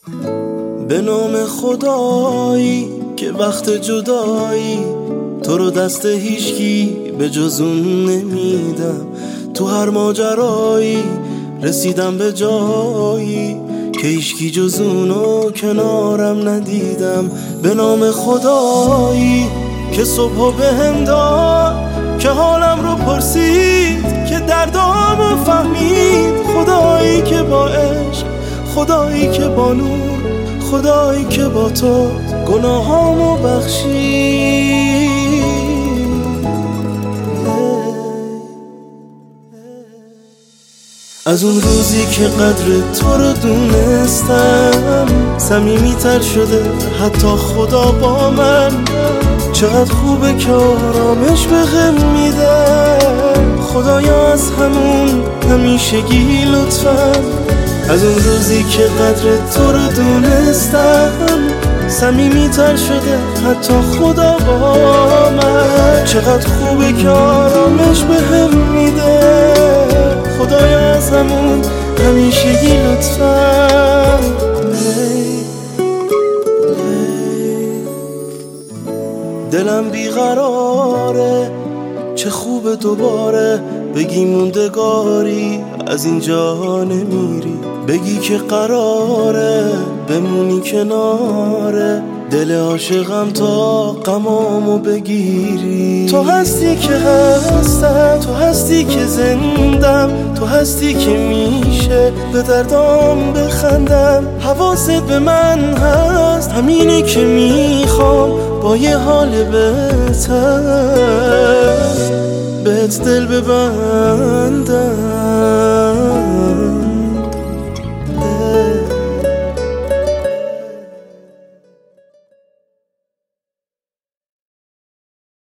به نام خدایی که وقت جدایی تو رو دست هیچکی به جز اون نمیدم. تو هر ماجرایی رسیدم به جایی که هیچکی جز اونو کنارم ندیدم. به نام خدایی که صبح بهم داد، که حالم رو پرسید، که دردامو فهمید. خدایی که با عشق، خدایی که با نور، خدایی که با تو گناهامو بخشید. از اون روزی که قدر تو رو دونستم، صمیمی‌تر شده حتی خدا با من. چقدر خوبه که آرامش بهم میده خدایا، از همون همیشگی لطفا. از اون روزی که قدر تو رو دونستم، صمیمی‌تر شده حتی خدا با من. چقدر خوبه که آرامش بهم میده خدایا، از همون همیشگی لطفا. دلم بیقراره، چه خوبه دوباره بگی موندگاری از اینجا نمیری. بگی که قراره بمونی کناره دل عاشقم تا غمامو بگیری. تو هستی که هستم، تو هستی که زندم، تو هستی که میشه به دردام بخندم. حواست به من هست، همینی که میخوام با یه حال بهتر بهت دل ببندم.